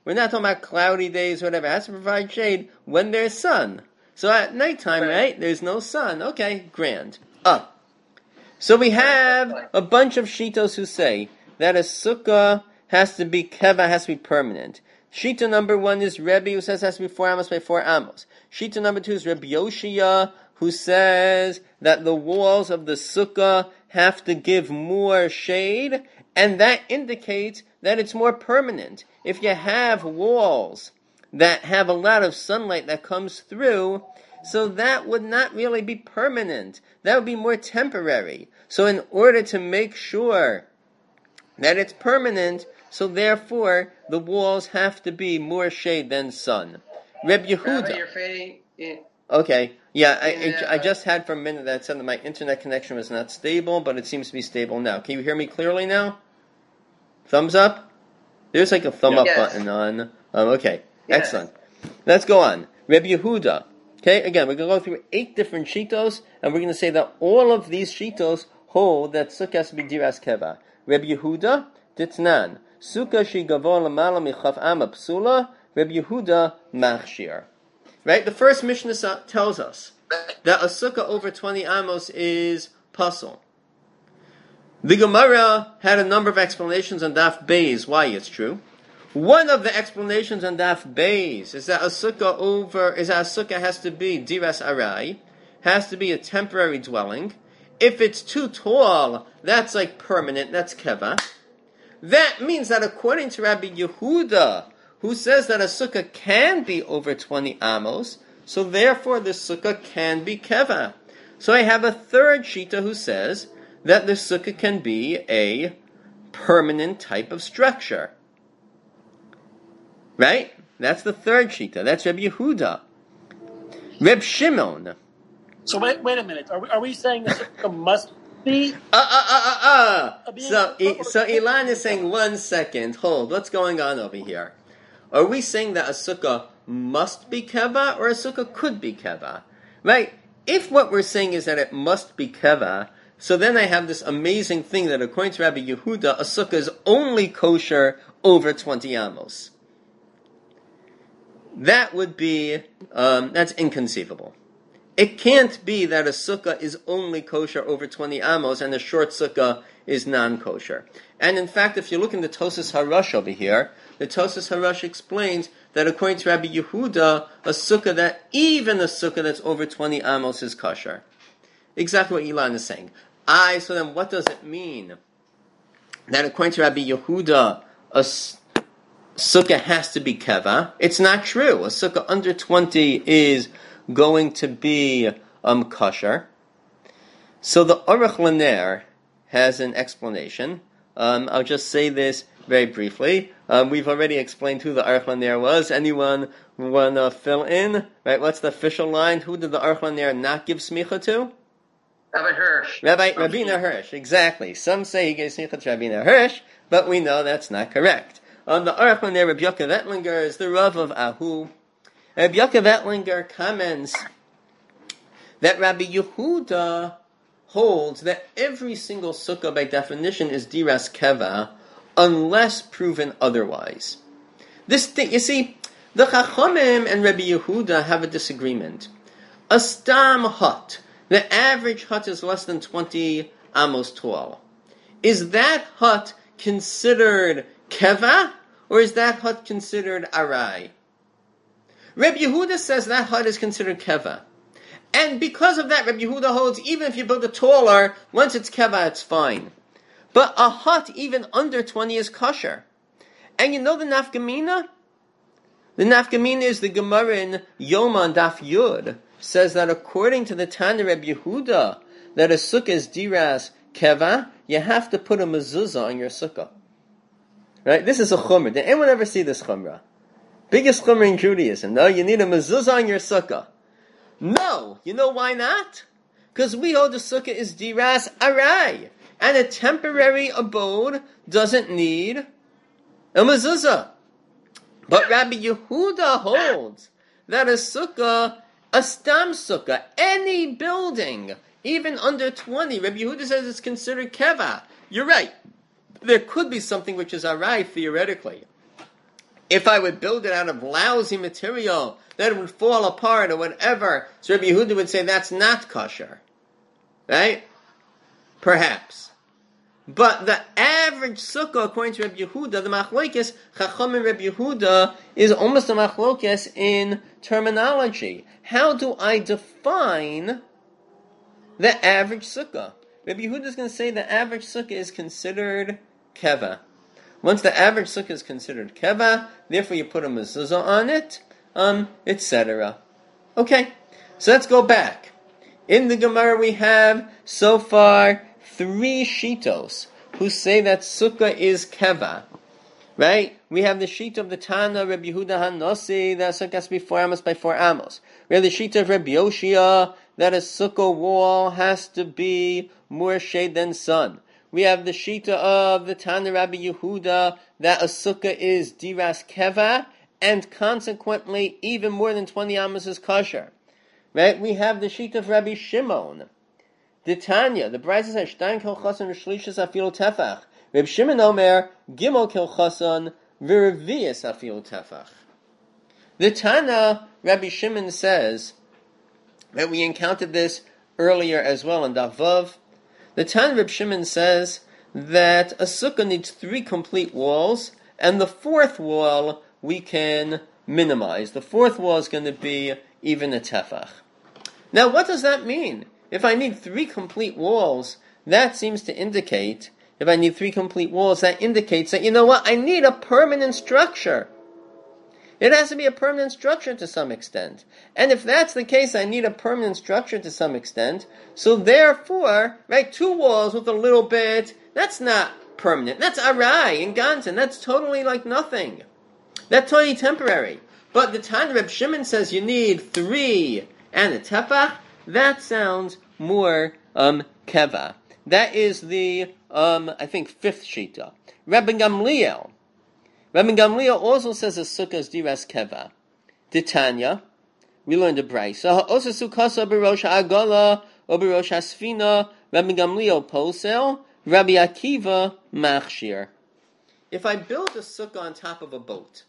We're not talking about cloudy days or whatever. It has to provide shade when there's sun. So at nighttime, right, right there's no sun. Okay, grand. Up. So we have a bunch of shitos who say that a sukkah has to be keva, has to be permanent. Shita number one is Rebbe, who says it has to be four amos by four amos. Shita number two is Rebbe Yoshia, who says that the walls of the sukkah have to give more shade, and that indicates that it's more permanent. If you have walls that have a lot of sunlight that comes through, so that would not really be permanent. That would be more temporary. So in order to make sure that it's permanent, so therefore the walls have to be more shade than sun. Reb Yehuda. Rabbi, you're fading in. Okay, yeah, I, in, uh, I, I just had for a minute that said that my internet connection was not stable, but it seems to be stable now. Can you hear me clearly now? Thumbs up? There's like a thumb up yes. button on. Um, okay, yes. Excellent. Let's go on. Reb Yehuda. Okay, again, we're going to go through eight different shitos, and we're going to say that all of these shitos hold that sukkah has to be diras keva. Reb Yehuda, ditnan. Sukkah shi gavor lamala michaf ama psula. Reb Yehuda machshir. Right? The first Mishnah tells us that a sukkah over twenty amos is pasul. The Gemara had a number of explanations on Daf Beis why it's true. One of the explanations on Daf Beis is that a sukkah over is that a sukkah has to be diras arai, has to be a temporary dwelling. If it's too tall, that's like permanent, that's keva. That means that according to Rabbi Yehuda, who says that a sukkah can be over twenty amos, so therefore the sukkah can be keva. So I have a third shita who says that the sukkah can be a permanent type of structure. Right? That's the third shita. That's Reb Yehuda. Reb Shimon. So wait, wait a minute. Are we, are we saying the sukkah must be? Uh, uh, uh, uh, uh. being- So, so Ilan is saying, one second, hold, what's going on over here? Are we saying that a sukkah must be keva, or a sukkah could be keva? Right? If what we're saying is that it must be keva, so then I have this amazing thing that according to Rabbi Yehuda, a sukkah is only kosher over twenty amos. That would be, um, that's inconceivable. It can't be that a sukkah is only kosher over twenty amos and a short sukkah is non-kosher. And in fact, if you look in the Tosas Harash over here, the Tosas Harash explains that according to Rabbi Yehuda, a sukkah that, even a sukkah that's over twenty amos is kosher. Exactly what Ilan is saying. I, so then what does it mean? That according to Rabbi Yehuda, a sukkah has to be keva? It's not true. A sukkah under twenty is going to be um, kosher. So the Aruch LaNer has an explanation. Um, I'll just say this very briefly. Um, we've already explained who the Aruch LaNer was. Anyone want to fill in? Right? What's the official line? Who did the Aruch LaNer not give smicha to? Rabbi Hirsch. Rabbi Rabbeinu Hirsch, exactly. Some say he gave smicha to Rabbeinu Hirsch, but we know that's not correct. On the Aruch LaNer, Rabbi Yaakov Ettlinger is the Rav of Ahu. Rabbi Yaakov Ettlinger comments that Rabbi Yehuda holds that every single sukkah by definition is diras keva unless proven otherwise. This thing, you see, the Chachamim and Rabbi Yehuda have a disagreement. A stam hut, the average hut is less than twenty amos tall. Is that hut considered keva, or is that hut considered arai? Reb Yehuda says that hut is considered keva. And because of that, Reb Yehuda holds, even if you build it taller, once it's keva, it's fine. But a hut, even under twenty, is kosher. And you know the nafkamina? The nafkamina is the Gemara in Yoma and Daf Yud, says that according to the Tana Reb Yehuda, that a sukkah is diras keva, you have to put a mezuzah on your sukkah. Right? This is a chumrah. Did anyone ever see this chumrah? Biggest chumrah in Judaism. No, you need a mezuzah on your sukkah. No. You know why not? Because we hold the sukkah is diras arai. And a temporary abode doesn't need a mezuzah. But Rabbi Yehuda holds that a sukkah, a stam sukkah, any building, even under twenty, Rabbi Yehuda says it's considered keva. You're right. There could be something which is arai theoretically. If I would build it out of lousy material, that it would fall apart or whatever, so Rabbi Yehuda would say that's not kosher. Right? Perhaps. But the average sukkah, according to Rabbi Yehuda, the machlokes, Chacham and Rabbi Yehuda, is almost a machlokes in terminology. How do I define the average sukkah? Rabbi Yehuda is going to say the average sukkah is considered keva. Once the average sukkah is considered keva, therefore you put a mezuzah on it, um, et cetera. Okay, so let's go back. In the Gemara we have, so far, three shitos who say that sukkah is keva. Right? We have the sheet of the Tana, Rabbi Yehuda HaNasi, that a sukkah has to be four amos by four amos. We have the sheet of Rabbi Yoshia, that a sukkah wall has to be more shade than sun. We have the shita of the Tana Rabbi Yehuda that a sukkah is diras keva, and consequently even more than twenty amos is kosher. Right? We have the shita of Rabbi Shimon. The Tanya, the Brisa says, Shtain kil chasan v'shlishas afil tefach. Rabbi Shimon Omer, Gimel kil chasan v'revius afil tefach. The Tana, Rabbi Shimon says, that we encountered this earlier as well in Davav. The Tana Rabbi Shimon says that a sukkah needs three complete walls, and the fourth wall we can minimize. The fourth wall is going to be even a tefach. Now, what does that mean? If I need three complete walls, that seems to indicate, if I need three complete walls, that indicates that, you know what, I need a permanent structure. It has to be a permanent structure to some extent. And if that's the case, I need a permanent structure to some extent. So therefore, right, two walls with a little bit, that's not permanent. That's arai in Ganzen. That's totally like nothing. That's totally temporary. But the Tana Reb Shimon says you need three and a tefach. That sounds more um, keva. That is the, um, I think, fifth shita. Rabbi Gamliel. Rabbi Gamliel also says a sukkah is diras keva. Titania, we learned a brayso. Ha'osa sukkasa b'rosh ha'agala or b'rosh ha'sfina. Rabbi Gamliel posel. Rabbi Akiva machshir. If I build a sukkah on top of a boat,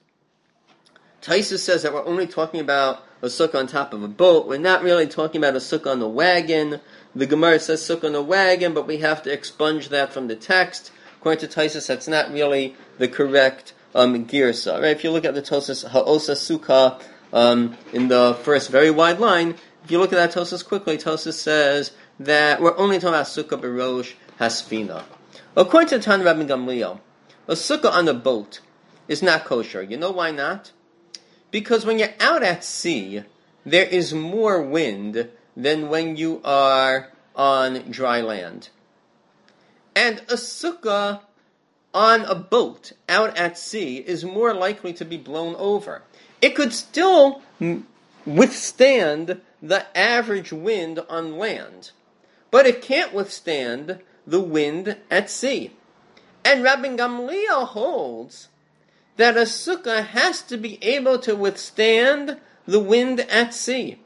Taisa says that we're only talking about a sukkah on top of a boat. We're not really talking about a sukkah on a wagon. The Gemara says sukkah on a wagon, but we have to expunge that from the text. According to Taisa, that's not really the correct um, girsa. Right? If you look at the Tosas Ha'osa Sukkah um, in the first very wide line, if you look at that Tosas quickly, Tosas says that we're only talking about sukkah b'rosh hasfina. According to Tan Rabbi Gamliel, a sukkah on a boat is not kosher. You know why not? Because when you're out at sea, there is more wind than when you are on dry land. And a sukkah on a boat out at sea is more likely to be blown over. It could still withstand the average wind on land, but it can't withstand the wind at sea. And Rabbi Gamliel holds that a sukkah has to be able to withstand the wind at sea.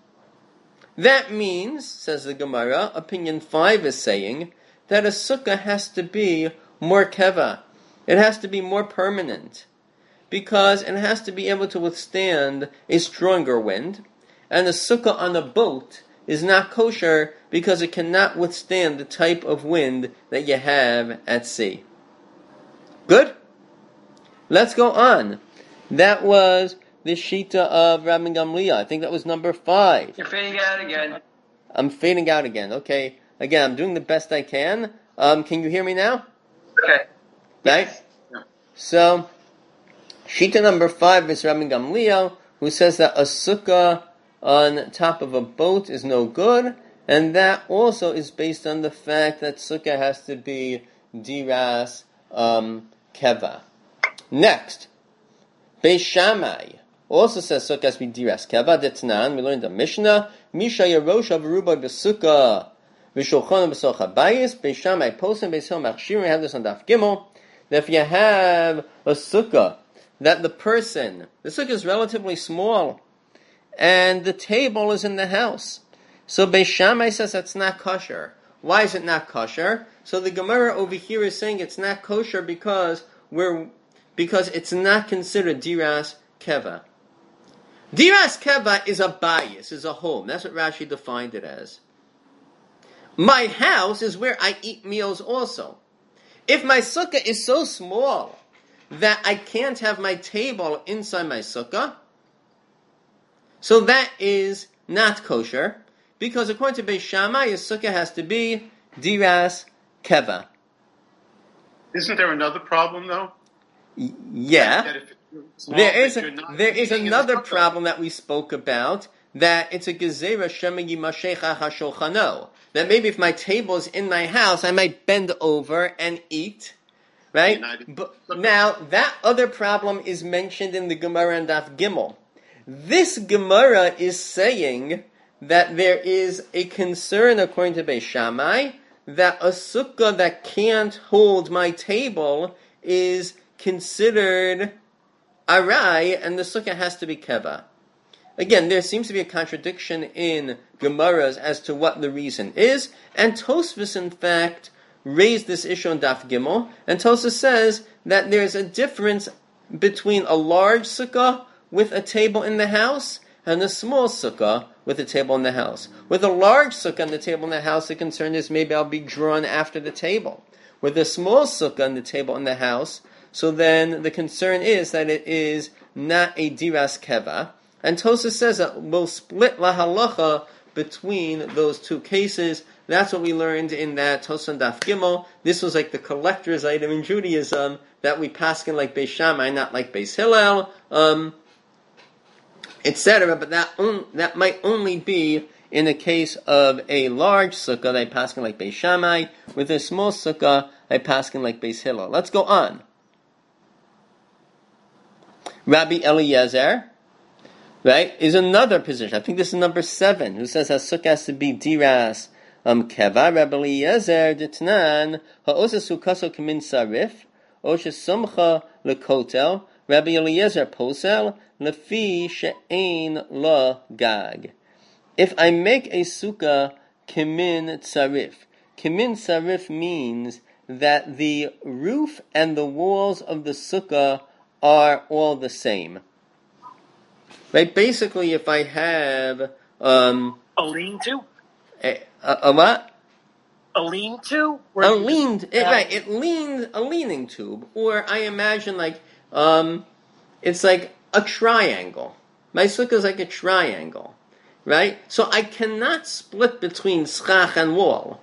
That means, says the Gemara, opinion five is saying, that a sukkah has to be more keva. It has to be more permanent. Because it has to be able to withstand a stronger wind. And a sukkah on a boat is not kosher because it cannot withstand the type of wind that you have at sea. Good? Let's go on. That was the shita of Rabbi Gamliel. I think that was number five. You're fading out again. I'm fading out again. Okay. Again, I'm doing the best I can. Um, can you hear me now? Okay. Right? Yeah. So, shita number five is Rabbi Gamliel, who says that a sukkah on top of a boat is no good, and that also is based on the fact that sukkah has to be diras um, keva. Next, Beis Shammai also says sukkah has to be diras keva. Detnan, we learned the Mishnah, Misha Yerosh Avaruba Besukkah, Vishulchan Besocha Bayis, Beis Shammai Posem, Beis Hil Machshir. We have this on Daf Gimel, that if you have a sukkah, that the person, the sukkah is relatively small, and the table is in the house. So Beis Shammai says that's not kosher. Why is it not kosher? So the Gemara over here is saying it's not kosher because we're because it's not considered diras keva. Diras keva is a bayis, is a home. That's what Rashi defined it as. My house is where I eat meals also. If my sukkah is so small that I can't have my table inside my sukkah, so that is not kosher, because according to Beis Shammai, a sukkah has to be diras keva. Isn't there another problem, though? Y- yeah. That if it's small, There is that a, you're not there is eating in another the sukkah. problem that we spoke about, that it's a gezerah shema yimashecha hashulchano. That maybe if my table is in my house, I might bend over and eat, right? United. But now that other problem is mentioned in the Gemara and Daf Gimel. This Gemara is saying that there is a concern, according to Beis Shammai, that a sukkah that can't hold my table is considered arai, and the sukkah has to be keva. Again, there seems to be a contradiction in Gemaras as to what the reason is, and Tosfos, in fact, raised this issue on Daf Gimel, and Tosfos says that there's a difference between a large sukkah with a table in the house and a small sukkah with a table in the house. With a large sukkah and the table in the house, the concern is maybe I'll be drawn after the table. With a small sukkah and the table in the house, so then the concern is that it is not a diras keva. And Tosfos says that we'll split la halacha between those two cases. That's what we learned in that Tosfos and Daf Gimel. This was like the collector's item in Judaism, that we paskin like Beis Shammai, not like Beis Hillel, um, et cetera. But that on, that might only be in the case of a large sukkah, they paskin like Beis Shammai. With a small sukkah, they paskin like Beis Hillel. Let's go on. Rabbi Eliezer, right, is another position. I think this is number seven, who says a sukkah has to be diras um, keva. Rabbi Eliezer ditnan ha'osa sukkaso kamin sarif osha sumcha lekotel. Rabbi Eliezer posel lefi she'ein la gag. If I make a sukkah kamin sarif, kamin sarif means that the roof and the walls of the sukkah are all the same. Right? Basically, if I have um, A lean-to? a, a, a what? A lean-to? A lean, it, right? It leans a leaning tube, or I imagine like um, it's like a triangle. My sukkah is like a triangle, right? So I cannot split between schach and wall.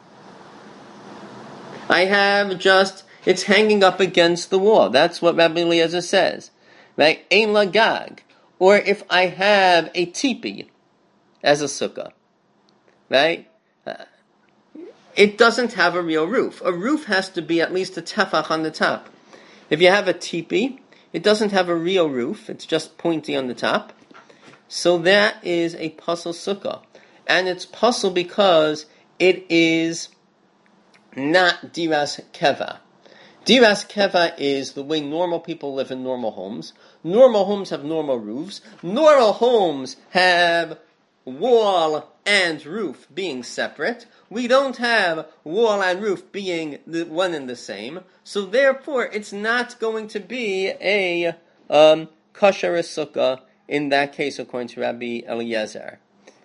I have just it's hanging up against the wall. That's what Rabbi Eliezer says, right? Ein lagag. Or if I have a teepee as a sukkah, right? Uh, it doesn't have a real roof. A roof has to be at least a tefach on the top. If you have a teepee, it doesn't have a real roof. It's just pointy on the top. So that is a puzzle sukkah. And it's puzzle because it is not diras keva. Diras keva is the way normal people live in normal homes. Normal homes have normal roofs. Normal homes have wall and roof being separate. We don't have wall and roof being the one and the same. So therefore, it's not going to be a um, kosher sukkah in that case, according to Rabbi Eliezer.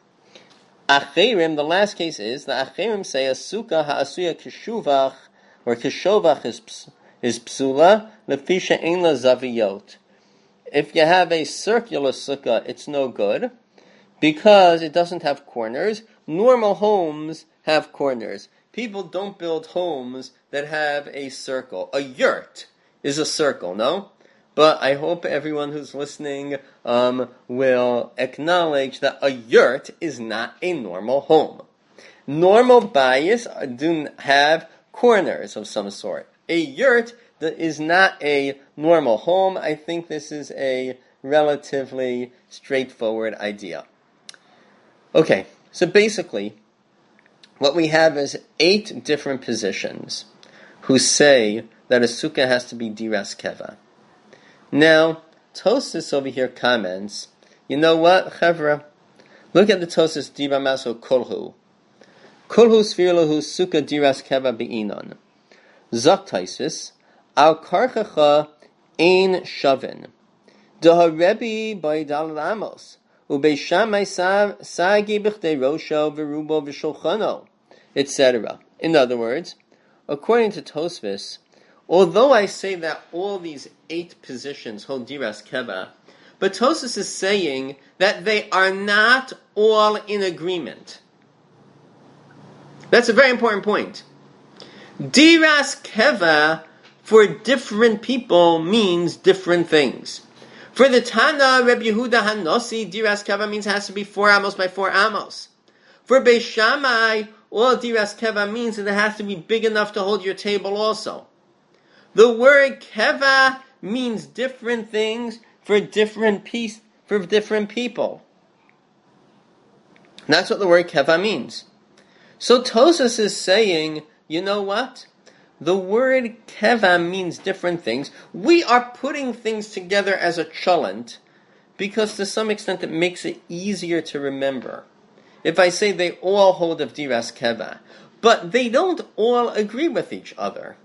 Acherim, the last case is, the Acherim say a sukkah ha'asuya kishuvach, or kishovach is, is psula, lefisha ein la zaviyot. If you have a circular sukkah, it's no good, because it doesn't have corners. Normal homes have corners. People don't build homes that have a circle. A yurt is a circle, no? But I hope everyone who's listening um, will acknowledge that a yurt is not a normal home. Normal bayis do have corners of some sort. A yurt is not a normal home. I think this is a relatively straightforward idea. Okay, so basically, what we have is eight different positions who say that a sukkah has to be diras keva. Now, Tosfos over here comments, you know what, Chevra? Look at the Tosfos Diba Maso Kolhu. Kolhu Svirlahu Sukkah Diras Keva Be'inon. Zok Tosfos, Al Karchacha ein shavin. Daharebi by Dalal Amos. Ubeshamai sagi b'chtei rosho v'rubo v'shulchano, et cetera. In other words, according to Tosfos, although I say that all these eight positions hold diras keva, but Tosfos is saying that they are not all in agreement. That's a very important point. Diras keva for different people means different things. For the Tana, Reb Yehuda Hanosi, diras keva means it has to be four amos by four amos. For Beis Shammai, all diras keva means that it has to be big enough to hold your table also. The word keva means different things for different piece, for different people. That's what the word keva means. So Tosfos is saying, you know what? The word keva means different things. We are putting things together as a cholent because to some extent it makes it easier to remember. If I say they all hold of diras keva, but they don't all agree with each other.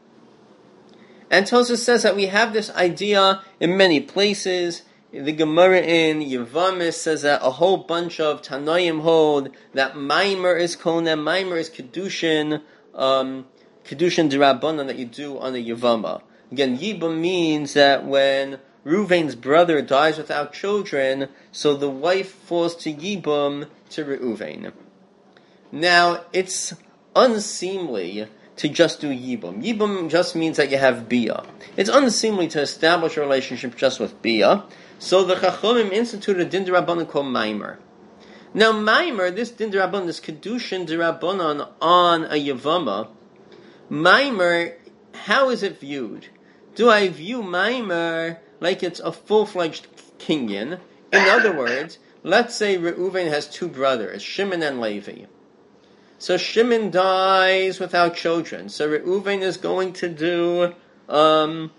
And Tosfos says that we have this idea in many places. The Gemara in Yevamis says that a whole bunch of Tanoim hold that Maimer is Konem, Maimer is Kedushin, um, Kedushin D'Rabbanan that you do on the Yevama. Again, Yibum means that when Reuven's brother dies without children, so the wife falls to Yibum to Reuven. Now, it's unseemly to just do Yibum. Yibum just means that you have Bia. It's unseemly to establish a relationship just with Bia. So the Chachamim instituted Din D'Rabbanan called Maimer. Now Maimer, this Din D'Rabbanan, this Kedushin D'Rabbanan on a Yevama, Maimer, how is it viewed? Do I view Maimer like it's a full-fledged kinyan? In other words, let's say Reuven has two brothers, Shimon and Levi. So Shimon dies without children. So Reuven is going to do um,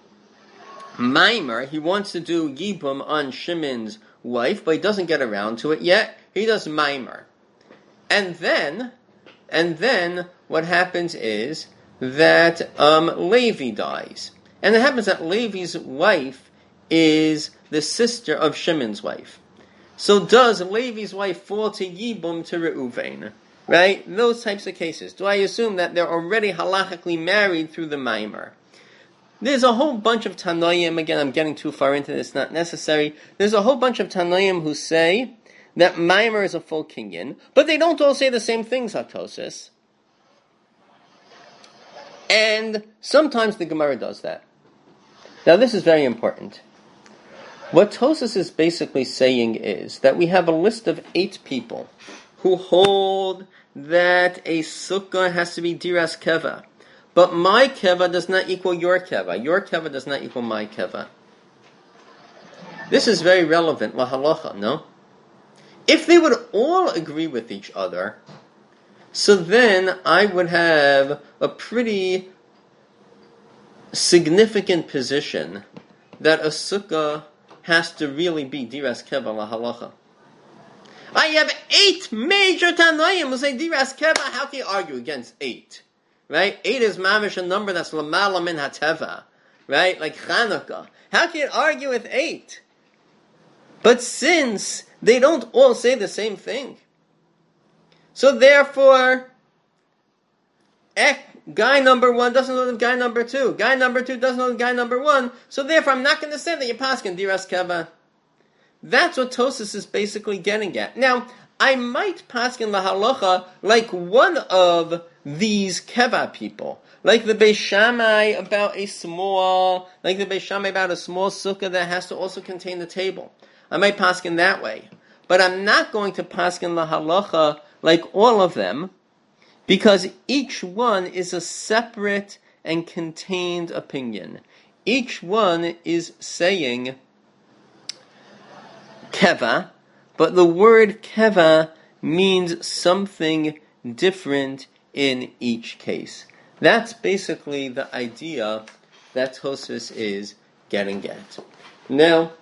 Maimer. He wants to do Yibum on Shimon's wife, but he doesn't get around to it yet. He does Maimer. And then, and then what happens is that um, Levi dies. And it happens that Levi's wife is the sister of Shimon's wife. So does Levi's wife fall to Yibum to Reuven? Right? Those types of cases. Do I assume that they're already halachically married through the Maimer? There's a whole bunch of Tanoim, again I'm getting too far into this, not necessary. There's a whole bunch of Tanoim who say that Maimer is a full kinyan, but they don't all say the same things, Tosfos. And sometimes the Gemara does that. Now this is very important. What Tosfos is basically saying is that we have a list of eight people who hold that a sukkah has to be diras keva. But my keva does not equal your keva. Your keva does not equal my keva. This is very relevant, la halacha, no? If they would all agree with each other, so then I would have a pretty significant position that a sukkah has to really be diras keva la halacha. I have eight major Tanoim who say diras keva. How can you argue against eight? Right? Eight is mamish, a number that's lamala min hateva. Right? Like Chanukah. How can you argue with eight? But since they don't all say the same thing, so therefore, guy number one doesn't know the guy number two. Guy number two doesn't know the guy number one. So therefore, I'm not going to say that you're paskin diras keva. That's what Tosfos is basically getting at. Now, I might paskin la halacha like one of these keva people, like the Beis Shammai about a small, like the Beis Shammai about a small sukkah that has to also contain the table. I might paskin that way, but I'm not going to paskin la halacha like all of them, because each one is a separate and contained opinion. Each one is saying keva, but the word keva means something different in each case. That's basically the idea that Tosfos is getting at. Now,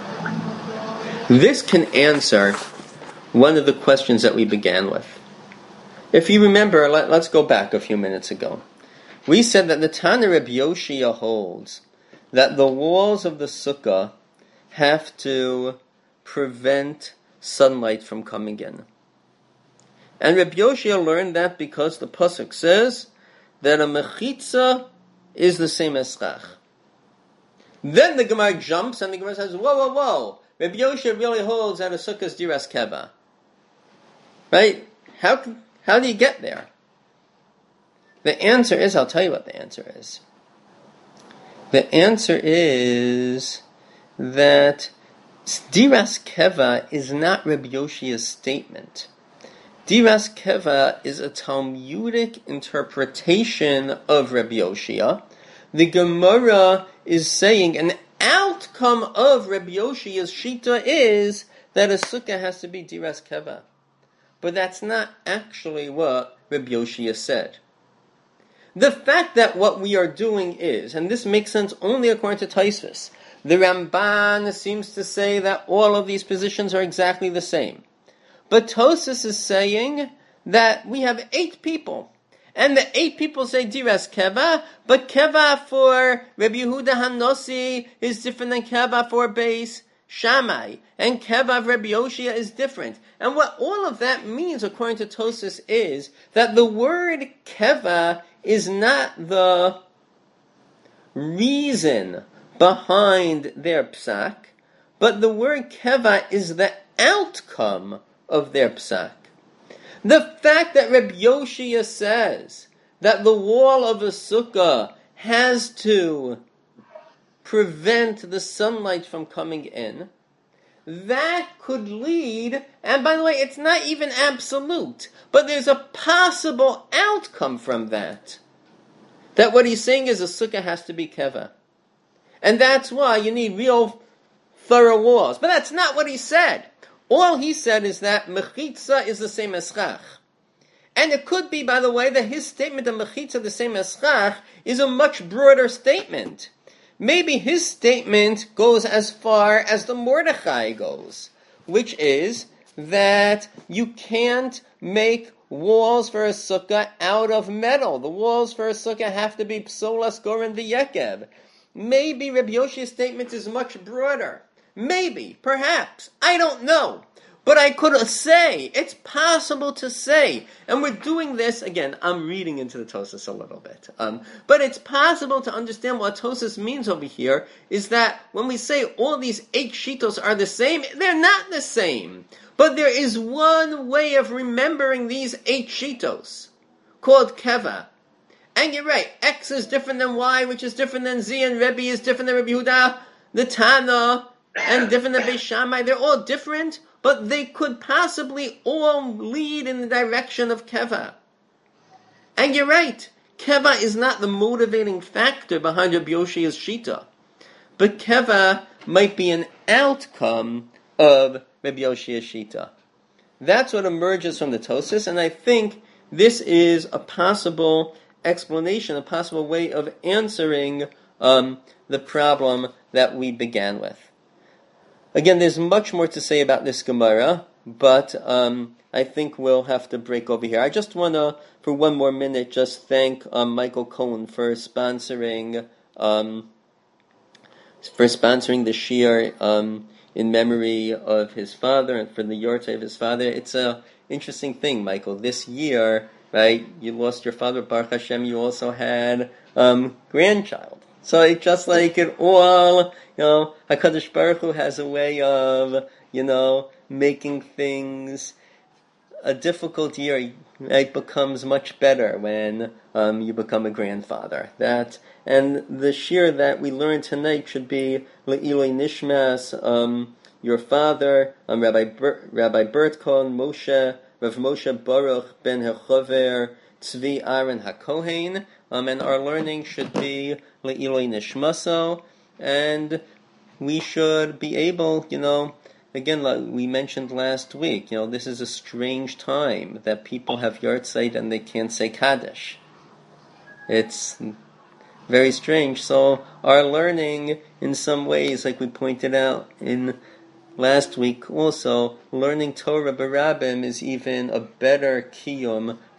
this can answer one of the questions that we began with. If you remember, let, let's go back a few minutes ago. We said that the Tana Reb Yoshia holds that the walls of the sukkah have to prevent sunlight from coming in. And Reb Yoshia learned that because the pasuk says that a mechitza is the same as schach. Then the Gemara jumps and the Gemara says, whoa, whoa, whoa, Reb Yoshia really holds that a sukkah is diras keva. Right? How can, how do you get there? The answer is, I'll tell you what the answer is. The answer is that diras keva is not Reb Yoshia's statement. Diras keva is a Talmudic interpretation of Reb Yoshia. The Gemara is saying an outcome of Reb Yoshia's shita is that a sukkah has to be diras keva. But that's not actually what Reb Yoshia said. The fact that what we are doing is, and this makes sense only according to Tosfos, the Ramban seems to say that all of these positions are exactly the same. But Tosfos is saying that we have eight people, and the eight people say diras keva, but keva for Rabbi Yehuda Hanossi is different than keva for Beis Shammai, and keva of Rabbi Yoshia is different. And what all of that means, according to Tosfos, is that the word keva is not the reason behind their psak, but the word keva is the outcome of their psak. The fact that Reb Yoshia says that the wall of a sukkah has to prevent the sunlight from coming in, that could lead, and by the way, it's not even absolute, but there's a possible outcome from that. That what he's saying is a sukkah has to be keva. And that's why you need real thorough walls. But that's not what he said. All he said is that mechitza is the same as schach. And it could be, by the way, that his statement of mechitza the same as schach is a much broader statement. Maybe his statement goes as far as the Mordechai goes, which is that you can't make walls for a sukkah out of metal. The walls for a sukkah have to be psolas goren v'yekev. Maybe Rabbi Yoshia's statement is much broader. Maybe, perhaps, I don't know. But I could say, it's possible to say, and we're doing this, again, I'm reading into the Tosfos a little bit, um, but it's possible to understand what Tosfos means over here, is that when we say all these eight shitos are the same, they're not the same. But there is one way of remembering these eight shitos, called keva. And you're right, X is different than Y, which is different than Z, and Rebbe is different than Rebbe Yehuda, the Tana, and different than Beis Shammai. They're all different, but they could possibly all lead in the direction of keva. And you're right, keva is not the motivating factor behind Rabbi Yoshia's shita, but keva might be an outcome of Rabbi Yoshia's shita. That's what emerges from the Tosfos, and I think this is a possible explanation, a possible way of answering um, the problem that we began with. Again, there's much more to say about this Gemara, but um, I think we'll have to break over here. I just want to, for one more minute, just thank um, Michael Cohen for sponsoring um, for sponsoring the shiur um, in memory of his father and for the yortzeit of his father. It's a interesting thing, Michael. This year, right, you lost your father, Baruch Hashem, you also had um, grandchild. So it's just like it all, you know, HaKadosh Baruch Hu has a way of, you know, making things, a difficult year, right, becomes much better when um, you become a grandfather. That, and the shiur that we learned tonight should be Le'iloi Nishmas, um, your father, um, Rabbi Ber- Rabbi Bert Cohen, Moshe, Rav Moshe Baruch ben Hechover, Tzvi Aaron HaKohen, um, and our learning should be Le'iloi Nishmaso, and we should be able, you know, again, like we mentioned last week, you know, this is a strange time that people have yortzeit and they can't say Kaddish. It's very strange. So our learning, in some ways, like we pointed out in last week also, learning Torah B'Rabim is even a better kiyum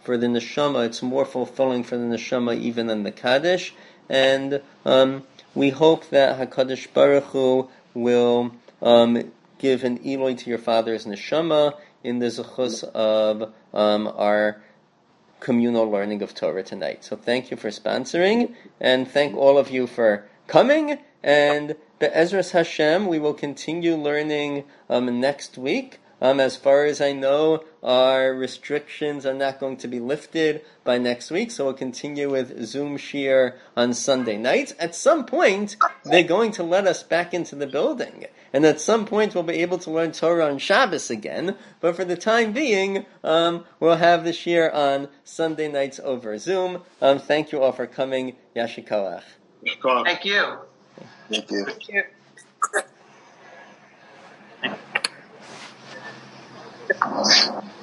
for the neshama. It's more fulfilling for the neshama even than the Kaddish. And um, we hope that HaKadosh Baruch Hu will um, give an Eloi to your father's neshama in the zechus of um, our communal learning of Torah tonight. So thank you for sponsoring, and thank all of you for coming. And Be'ezras Hashem, we will continue learning um, next week. Um, as far as I know, our restrictions are not going to be lifted by next week, so we'll continue with Zoom Shir on Sunday nights. At some point, they're going to let us back into the building, and at some point, we'll be able to learn Torah on Shabbos again, but for the time being, um, we'll have the Shir on Sunday nights over Zoom. Um, thank you all for coming. Yashikoach. Thank you. Thank you. Thank you. Thank you.